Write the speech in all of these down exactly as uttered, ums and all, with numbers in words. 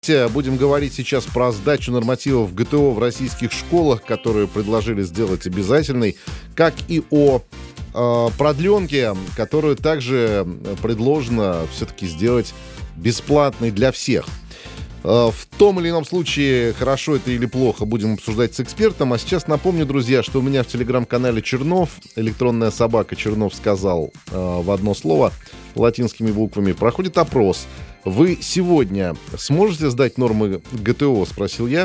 Будем говорить сейчас про сдачу нормативов ГТО в российских школах, которые предложили сделать обязательной, как и о э, продленке, которую также предложено все-таки сделать бесплатной для всех. Э, в том или ином случае, хорошо это или плохо, будем обсуждать с экспертом. А сейчас напомню, друзья, что у меня в телеграм-канале Чернов, электронная собака Чернов сказал э, в одно слово латинскими буквами, проходит опрос. Вы сегодня сможете сдать нормы ГТО, спросил я.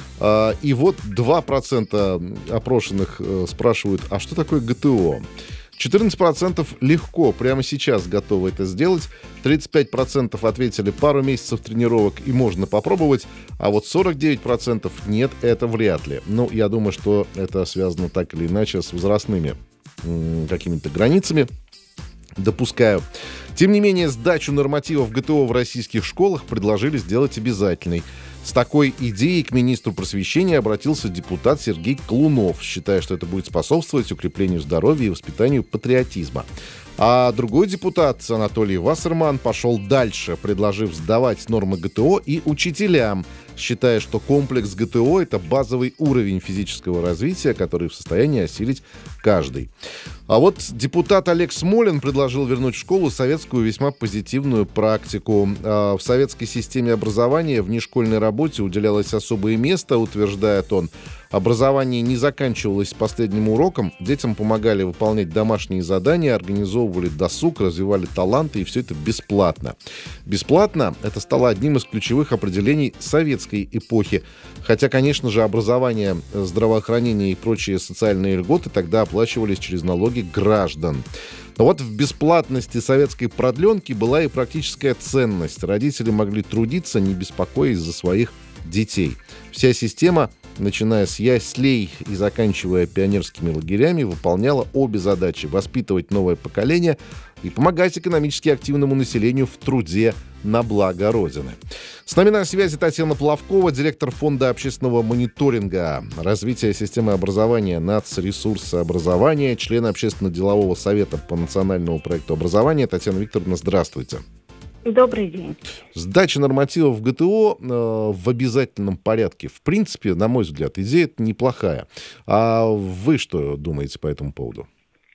И вот два процента опрошенных спрашивают, а что такое ГТО? четырнадцать процентов легко, прямо сейчас готовы это сделать. тридцать пять процентов ответили пару месяцев тренировок и можно попробовать. А вот сорок девять процентов нет, это вряд ли. Ну, я думаю, что это связано так или иначе с возрастными м- какими-то границами. Допускаю. Тем не менее, сдачу нормативов ГТО в российских школах предложили сделать обязательной. С такой идеей к министру просвещения обратился депутат Сергей Клунов, считая, что это будет способствовать укреплению здоровья и воспитанию патриотизма. А другой депутат, Анатолий Вассерман, пошел дальше, предложив сдавать нормы ГТО и учителям, считая, что комплекс ГТО – это базовый уровень физического развития, который в состоянии осилить каждый. А вот депутат Олег Смолин предложил вернуть в школу советскую весьма позитивную практику. В советской системе образования внешкольной работе уделялось особое место, утверждает он. Образование не заканчивалось последним уроком, детям помогали выполнять домашние задания, организовывали досуг, развивали таланты, и все это бесплатно. Бесплатно — это стало одним из ключевых определений советской эпохи. Хотя, конечно же, образование, здравоохранение и прочие социальные льготы тогда оплачивались через налоги граждан. Но вот в бесплатности советской продленки была и практическая ценность. Родители могли трудиться, не беспокоясь за своих детей. Вся система, начиная с яслей и заканчивая пионерскими лагерями, выполняла обе задачи: воспитывать новое поколение и помогать экономически активному населению в труде на благо Родины. С нами на связи Татьяна Плавкова, директор фонда общественного мониторинга развития системы образования «Нацресурсы образования», член общественно-делового совета по национальному проекту образования. Татьяна Викторовна, здравствуйте. Добрый день. Сдача нормативов ГТО э, в обязательном порядке, в принципе, на мой взгляд, идея неплохая. А вы что думаете по этому поводу?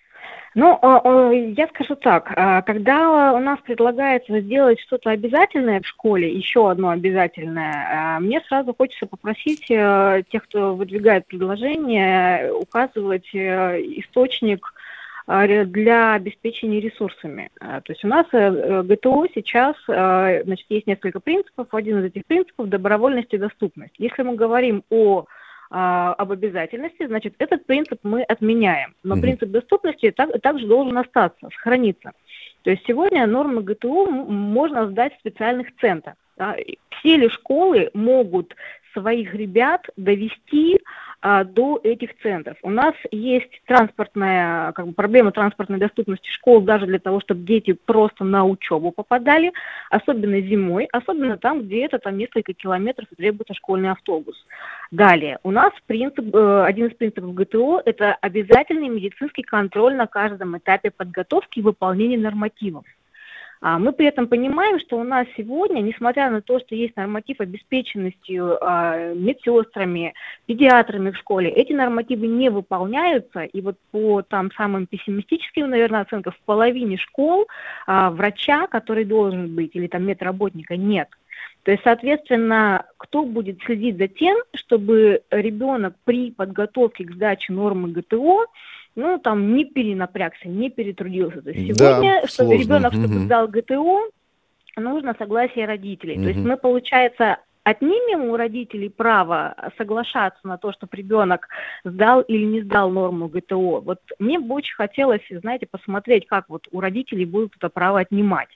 Ну, я скажу так, когда у нас предлагается сделать что-то обязательное в школе, еще одно обязательное, мне сразу хочется попросить тех, кто выдвигает предложение, указывать источник для обеспечения ресурсами. То есть у нас ГТО сейчас, значит, есть несколько принципов. Один из этих принципов — добровольность и доступность. Если мы говорим о об обязательности, значит, этот принцип мы отменяем. Но mm-hmm. принцип доступности так, также должен остаться, сохраниться. То есть сегодня нормы ГТО можно сдать в специальных центрах. Да? Все ли школы могут своих ребят довести а, до этих центров? У нас есть транспортная, как бы, проблема транспортной доступности школ даже для того, чтобы дети просто на учебу попадали, особенно зимой, особенно там, где это там несколько километров и требуется школьный автобус. Далее, у нас принцип, один из принципов ГТО – это обязательный медицинский контроль на каждом этапе подготовки и выполнения нормативов. Мы при этом понимаем, что у нас сегодня, несмотря на то, что есть норматив обеспеченностью э, медсестрами, педиатрами в школе, эти нормативы не выполняются, и вот по там самым пессимистическим, наверное, оценкам, в половине школ э, врача, который должен быть, или там медработника, нет. То есть, соответственно, кто будет следить за тем, чтобы ребенок при подготовке к сдаче нормы ГТО, ну, там, не перенапрягся, не перетрудился. То есть сегодня, да, чтобы сложно. ребенок, угу. чтобы сдал ГТО, нужно согласие родителей. Угу. То есть мы, получается, отнимем у родителей право соглашаться на то, чтобы ребенок сдал или не сдал норму ГТО. Вот мне бы очень хотелось, знаете, посмотреть, как вот у родителей будут это право отнимать,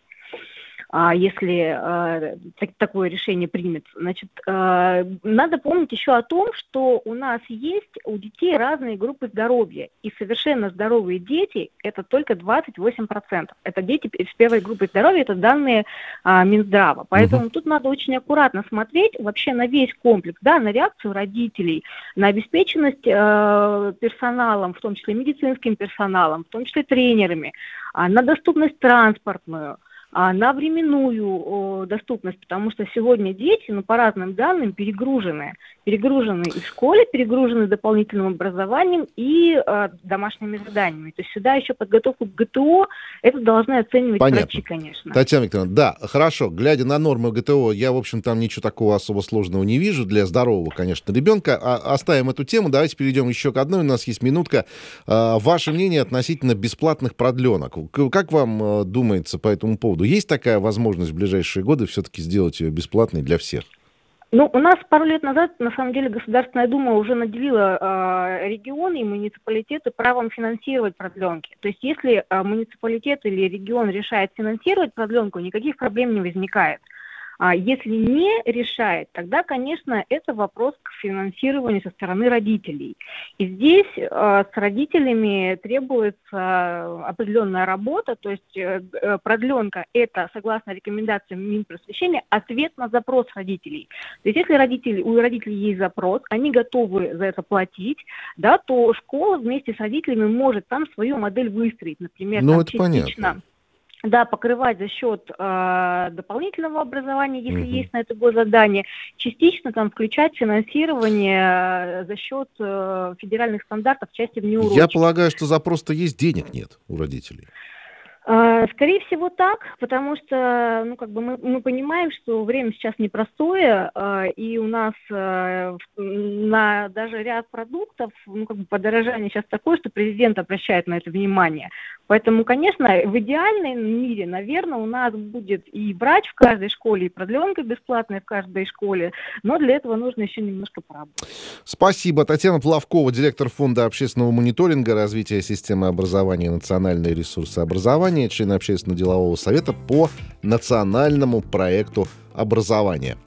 если э, так, такое решение примет. Значит, э, надо помнить еще о том, что у нас есть у детей разные группы здоровья, и совершенно здоровые дети – это только двадцать восемь процентов. Это дети с первой группы здоровья, это данные э, Минздрава. Поэтому uh-huh. тут надо очень аккуратно смотреть вообще на весь комплекс, да, на реакцию родителей, на обеспеченность э, персоналом, в том числе медицинским персоналом, в том числе тренерами, э, на доступность транспортную. а, на временную о, доступность, потому что сегодня дети, ну, по разным данным, перегружены. Перегружены и в школе, перегружены дополнительным образованием и а, домашними заданиями. То есть сюда еще подготовку к ГТО, это должны оценивать Понятно. врачи, конечно. Татьяна Викторовна, да, хорошо. Глядя на нормы ГТО, я, в общем, там ничего такого особо сложного не вижу для здорового, конечно, ребенка. А, оставим эту тему, давайте перейдем еще к одной. У нас есть минутка. А, ваше мнение относительно бесплатных продленок. Как вам а, думается по этому поводу? Есть такая возможность в ближайшие годы все-таки сделать ее бесплатной для всех? Ну, у нас пару лет назад, на самом деле, Государственная Дума уже наделила э, регионы и муниципалитеты правом финансировать продленки. То есть, если э, муниципалитет или регион решает финансировать продленку, никаких проблем не возникает. А если не решает, тогда, конечно, это вопрос к финансированию со стороны родителей. И здесь э, с родителями требуется определенная работа, то есть э, продленка – это, согласно рекомендациям Минпросвещения, ответ на запрос родителей. То есть если родители, у родителей есть запрос, они готовы за это платить, да, то школа вместе с родителями может там свою модель выстроить, например, ну, там, это частично. Понятно. Да, покрывать за счет э, дополнительного образования, если Мгм. есть на это госзадание, частично там включать финансирование э, за счет э, федеральных стандартов в части внеурочных. Я полагаю, что запрос-то есть, денег нет у родителей. Э, Скорее всего так, потому что, ну, как бы мы, мы понимаем, что время сейчас непростое, э, и у нас э, в- на даже ряд продуктов, ну, как бы подорожание сейчас такое, что президент обращает на это внимание. Поэтому, конечно, в идеальном мире, наверное, у нас будет и врач в каждой школе, и продленка бесплатная в каждой школе, но для этого нужно еще немножко поработать. Спасибо. Татьяна Плавкова, директор Фонда общественного мониторинга развития системы образования и национальные ресурсы образования, член Общественно-делового совета по национальному проекту образования.